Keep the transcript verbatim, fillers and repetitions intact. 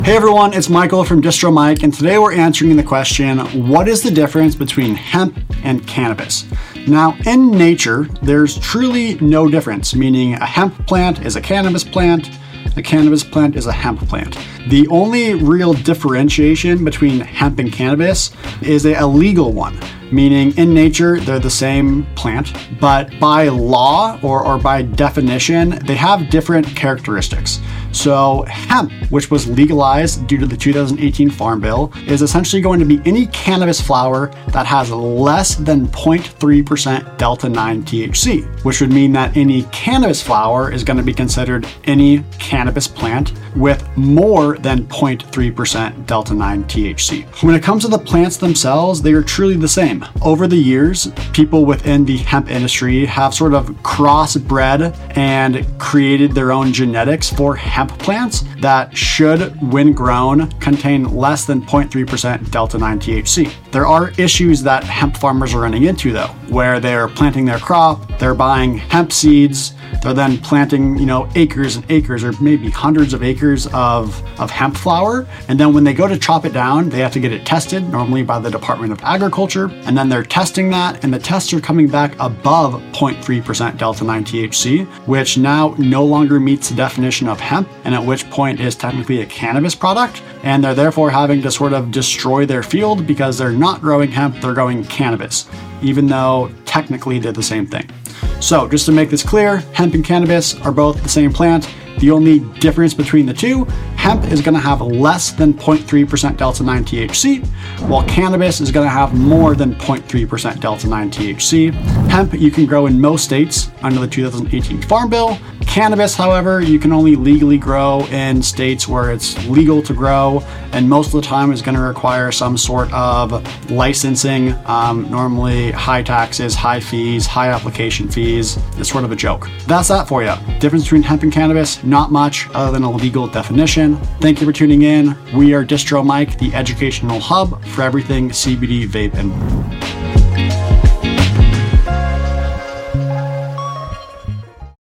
Hey everyone, it's Michael from Distro Mike, and today we're answering the question, what is the difference between hemp and cannabis? Now, in nature, there's truly no difference, meaning a hemp plant is a cannabis plant, a cannabis plant is a hemp plant. The only real differentiation between hemp and cannabis is a legal one, meaning in nature, they're the same plant, but by law or, or by definition, they have different characteristics. So hemp, which was legalized due to the two thousand eighteen Farm Bill, is essentially going to be any cannabis flower that has less than zero point three percent delta nine T H C, which would mean that any cannabis flower is going to be considered any cannabis plant with more than zero point three percent delta nine T H C. When it comes to the plants themselves, they are truly the same. Over the years, people within the hemp industry have sort of crossbred and created their own genetics for hemp plants that should, when grown, contain less than zero point three percent delta nine T H C. There are issues that hemp farmers are running into though, where they're planting their crop, they're buying hemp seeds, they're then planting, you know, acres and acres or maybe hundreds of acres of, of hemp flower. And then when they go to chop it down, they have to get it tested, normally by the Department of Agriculture. And then they're testing that, and the tests are coming back above zero point three percent delta nine T H C, which now no longer meets the definition of hemp, and at which point is technically a cannabis product. And they're therefore having to sort of destroy their field because they're not growing hemp, they're growing cannabis, even though technically they're the same thing. So just to make this clear, hemp and cannabis are both the same plant. The only difference between the two, hemp is going to have less than zero point three percent delta nine T H C, while cannabis is going to have more than zero point three percent delta nine T H C. Hemp you can grow in most states under the two thousand eighteen Farm Bill. Cannabis, however, you can only legally grow in states where it's legal to grow, and most of the time is going to require some sort of licensing, um, normally high taxes, high fees, high application fees. It's sort of a joke. That's that for you. Difference between hemp and cannabis, not much other than a legal definition. Thank you for tuning in. We are Distro Mike, the educational hub for everything C B D vaping.